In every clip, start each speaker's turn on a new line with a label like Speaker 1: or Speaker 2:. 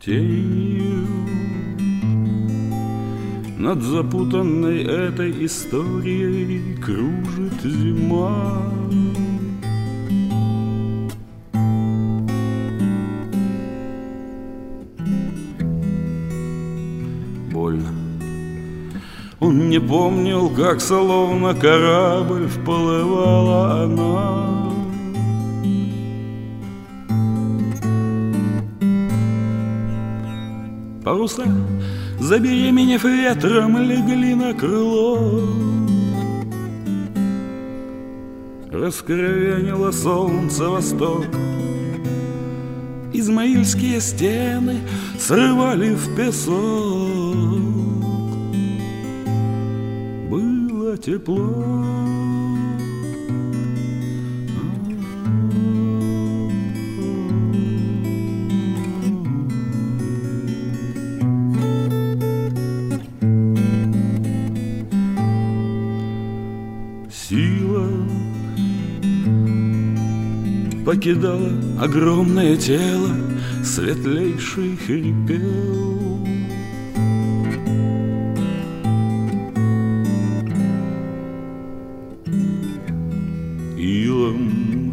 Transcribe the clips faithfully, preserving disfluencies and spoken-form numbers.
Speaker 1: тенью. Над запутанной этой историей кружит зима. Больно. Он не помнил, как словно корабль вплывала она. Паруса, забеременев ветром, легли на крыло. Раскровенило солнце восток. Измаильские стены срывали в песок. Было тепло. Сила покидала огромное тело, светлейший хрипел. Илом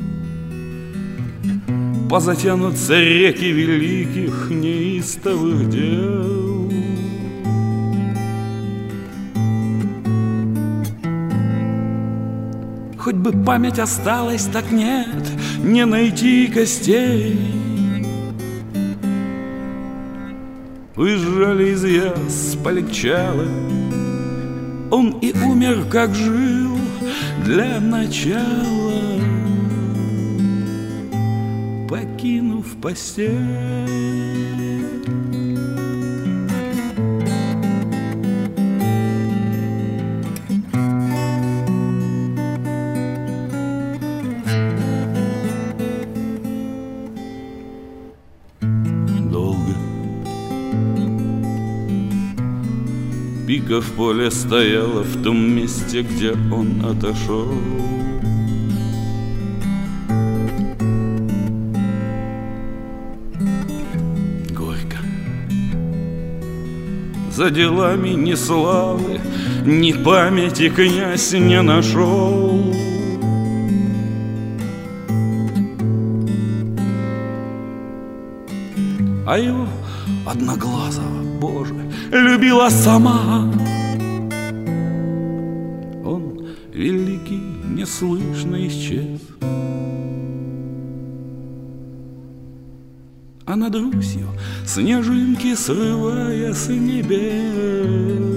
Speaker 1: позатянутся реки великих неистовых дел. Хоть бы память осталась, так нет, не найти костей. Выжжали из яс, полегчало. Он и умер, как жил, для начала, покинув постель. Пика в поле стояла в том месте, где он отошел. Горько. За делами ни славы, ни памяти князь не нашел. А его одноглазого, Боже, любила сама. Он великий неслышно исчез. А над Русью снежинки, срывая с небес,